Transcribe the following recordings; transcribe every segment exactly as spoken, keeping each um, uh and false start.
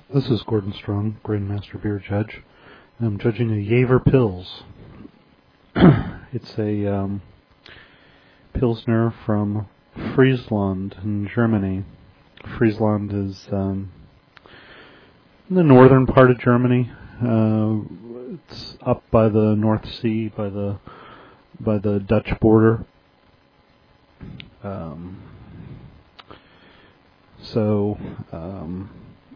This is Gordon Strong, Grandmaster Beer Judge. I'm judging a Jever Pils. It's a um, Pilsner from Friesland in Germany. Friesland is um, in the northern part of Germany. Uh, it's up by the North Sea, by the by the Dutch border. Um, so. Um,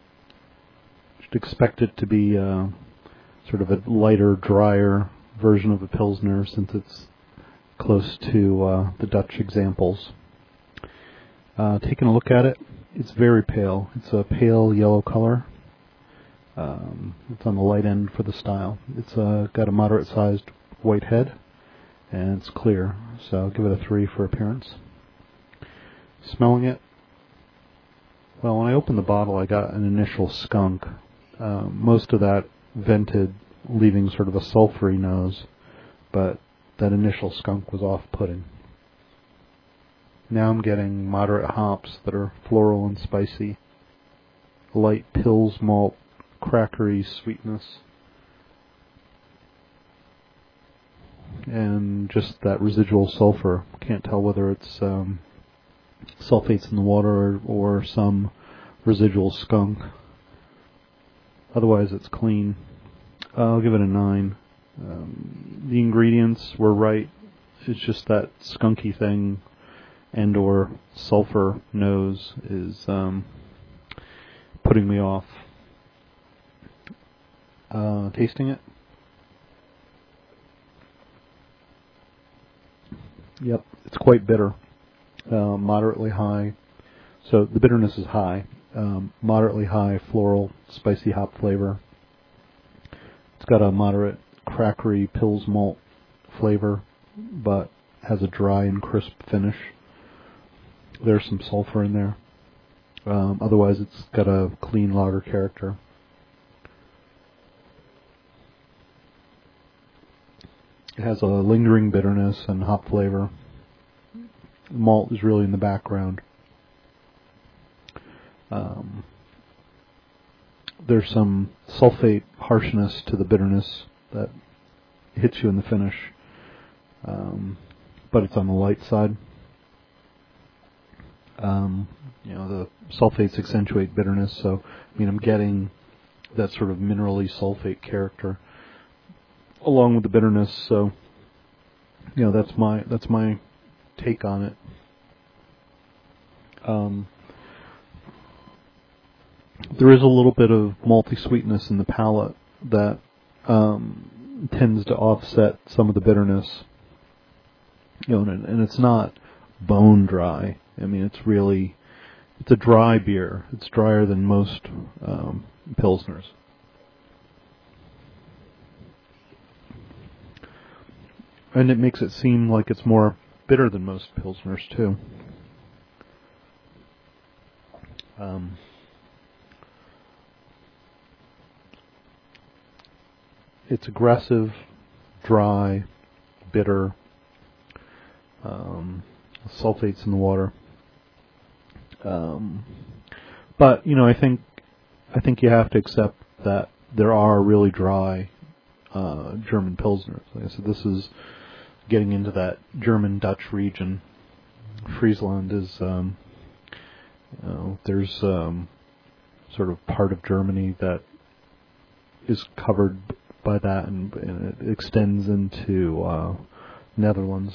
Expect it to be uh, sort of a lighter, drier version of a Pilsner since it's close to uh, the Dutch examples. Uh, taking a look at it, it's very pale. It's a pale yellow color. Um, it's on the light end for the style. It's uh, got a moderate-sized white head, and it's clear, so I'll give it a three for appearance. Smelling it, well, when I opened the bottle, I got an initial skunk. Uh, most of that vented, leaving sort of a sulfury nose, but that initial skunk was off-putting. Now I'm getting moderate hops that are floral and spicy, light Pils malt, crackery sweetness, and just that residual sulfur. Can't tell whether it's um, sulfates in the water or, or some residual skunk. Otherwise, it's clean. Uh, I'll give it a nine. Um, the ingredients were right. It's just that skunky thing and or sulfur nose is um, putting me off. Uh, tasting it. Yep, it's quite bitter. Uh, moderately high. So the bitterness is high. Um, moderately high floral, spicy hop flavor. It's got a moderate crackery Pils malt flavor, but has a dry and crisp finish. There's some sulfur in there. Um, otherwise, it's got a clean lager character. It has a lingering bitterness and hop flavor. Malt is really in the background. Um, there's some sulfate harshness to the bitterness that hits you in the finish, um, but it's on the light side. Um, you know, the sulfates accentuate bitterness, so I mean, I'm getting that sort of minerally sulfate character along with the bitterness. So, you know, that's my that's my take on it. Um, There is a little bit of malty sweetness in the palate that um, tends to offset some of the bitterness. You know, and, and it's not bone dry. I mean, it's really, it's a dry beer. It's drier than most um, Pilsners. And it makes it seem like it's more bitter than most Pilsners, too. Um... It's aggressive, dry, bitter, um, sulfates in the water. Um, but you know, I think I think you have to accept that there are really dry uh, German Pilsners. Like I said, this is getting into that German-Dutch region. Friesland is, um, you know, there's um, sort of part of Germany that is covered by that, and, and it extends into uh, Netherlands.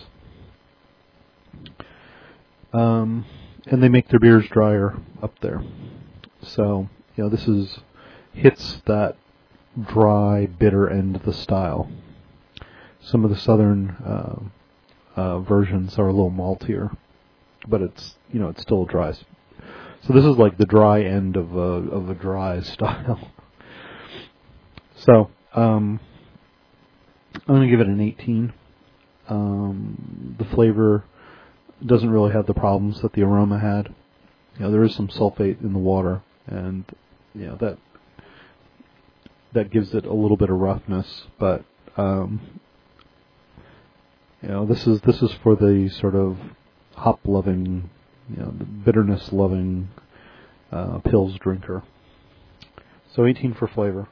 Um, and they make their beers drier up there. So, you know, this is hits that dry, bitter end of the style. Some of the southern uh, uh, versions are a little maltier, but it's, you know, it's still dry. So this is like the dry end of a of a dry style. So. Um, I'm going to give it an eighteen. Um, the flavor doesn't really have the problems that the aroma had. You know, there is some sulfate in the water, and you know that that gives it a little bit of roughness. But um, you know, this is this is for the sort of hop-loving, you know, the bitterness-loving uh, Pils drinker. So eighteen for flavor.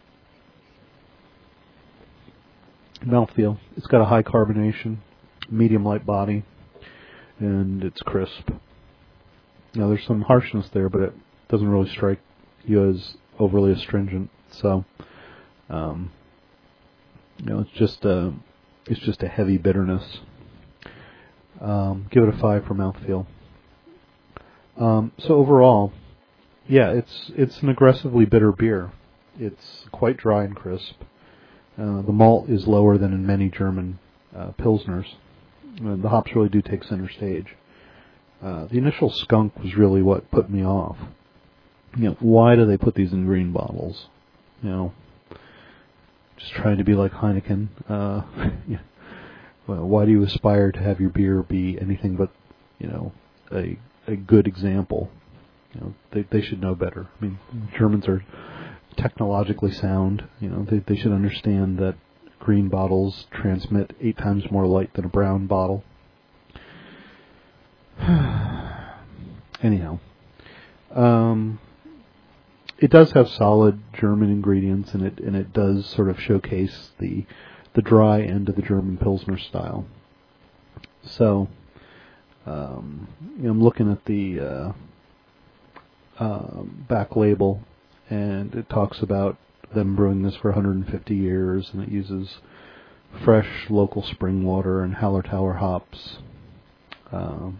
Mouthfeel. It's got a high carbonation, medium light body, and it's crisp. Now there's some harshness there, but it doesn't really strike you as overly astringent. So, um, you know, it's just a it's just a heavy bitterness. Um, give it a five for mouthfeel. Um, so overall, yeah, it's it's an aggressively bitter beer. It's quite dry and crisp. Uh, the malt is lower than in many German uh, pilsners. Uh, the hops really do take center stage. Uh, the initial skunk was really what put me off. You know, why do they put these in green bottles? You know, just trying to be like Heineken. Uh, yeah. Well, why do you aspire to have your beer be anything but, you know, a a good example? You know, they they should know better. I mean, Germans are technologically sound. You know, they they should understand that green bottles transmit eight times more light than a brown bottle. Anyhow, um, it does have solid German ingredients, and it and it does sort of showcase the the dry end of the German Pilsner style. So, um, you know, I'm looking at the uh, uh, back label, and it talks about them brewing this for one hundred fifty years, and it uses fresh local spring water and Hallertauer hops. Um,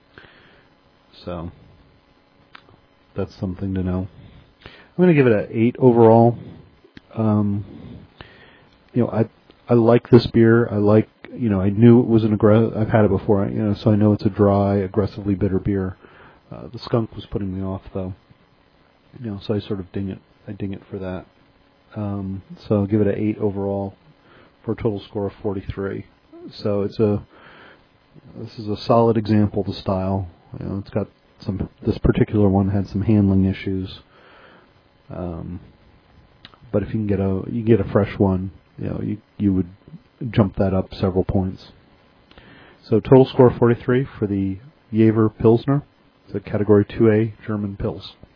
so that's something to know. I'm going to give it an eight overall. Um, you know, I I like this beer. I like, you know, I knew it was an aggressive. I've had it before, you know, so I know it's a dry, aggressively bitter beer. Uh, the skunk was putting me off, though. You know, so I sort of ding it. I ding it for that. Um, so I'll give it an eight overall for a total score of forty-three. So it's a this is a solid example of the style. You know, it's got some. This particular one had some handling issues. Um, but if you can get a you get a fresh one, you know, you you would jump that up several points. So total score forty-three for the Jever Pilsner. It's a Category two A German Pils.